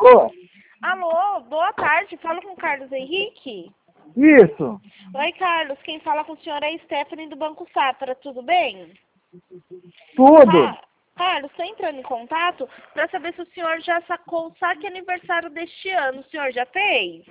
Alô? Alô, boa tarde. Falo com o Carlos Henrique. Isso. Oi, Carlos. Quem fala com o senhor é a Stephanie do Banco Safra. Tudo bem? Tudo. Carlos, estou entrando em contato para saber se o senhor já sacou o saque aniversário deste ano. O senhor já fez?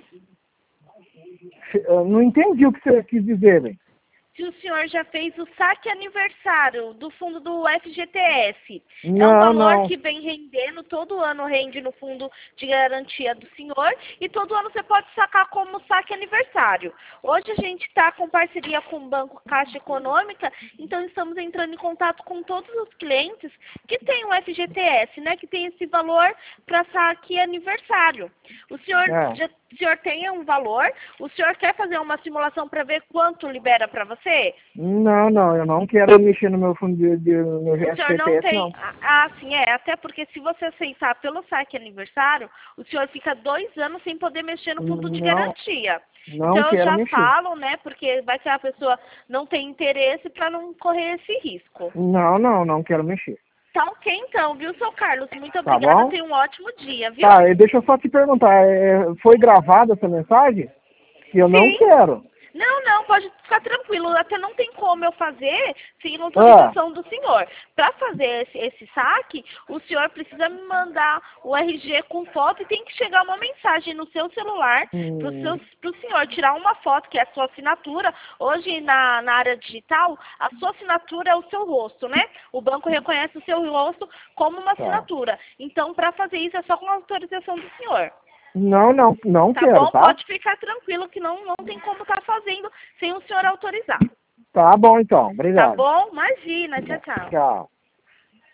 Eu não entendi o que você quis dizer, velho. Se o senhor já fez o saque aniversário do fundo do FGTS. É um Não, valor não. que vem rendendo, todo ano rende no fundo de garantia do senhor e todo ano você pode sacar como saque aniversário. Hoje a gente está com parceria com o Banco Caixa Econômica, então estamos entrando em contato com todos os clientes que têm o FGTS, né, que tem esse valor para saque aniversário. O senhor tem um valor? O senhor quer fazer uma simulação para ver quanto libera para você? Não, eu não quero mexer no meu fundo no meu O senhor não FGTS, tem... não. Sim, até porque se você aceitar pelo saque aniversário, o senhor fica 2 anos sem poder mexer no fundo de garantia. Não Então eu quero já mexer. falo, né, porque vai que a pessoa não tem interesse para não correr esse risco. Não quero mexer. Tá ok então, viu, seu Carlos? Muito Tá obrigada, bom? tenha um ótimo dia, viu? Tá, e deixa eu só te perguntar, foi gravada essa mensagem? Que eu não Sim. quero. Não, pode ficar tranquilo, até não tem como eu fazer sem autorização do senhor. Para fazer esse saque, o senhor precisa me mandar o RG com foto e tem que chegar uma mensagem no seu celular para o senhor tirar uma foto, que é a sua assinatura. Hoje, na área digital, a sua assinatura é o seu rosto, né? O banco reconhece o seu rosto como uma assinatura. Então, para fazer isso, é só com a autorização do senhor. Não Tá quero, bom? tá? Pode ficar tranquilo que não tem como estar fazendo sem o senhor autorizar. Tá bom então, Tá obrigado. bom? Imagina. Tchau, tchau. Tchau.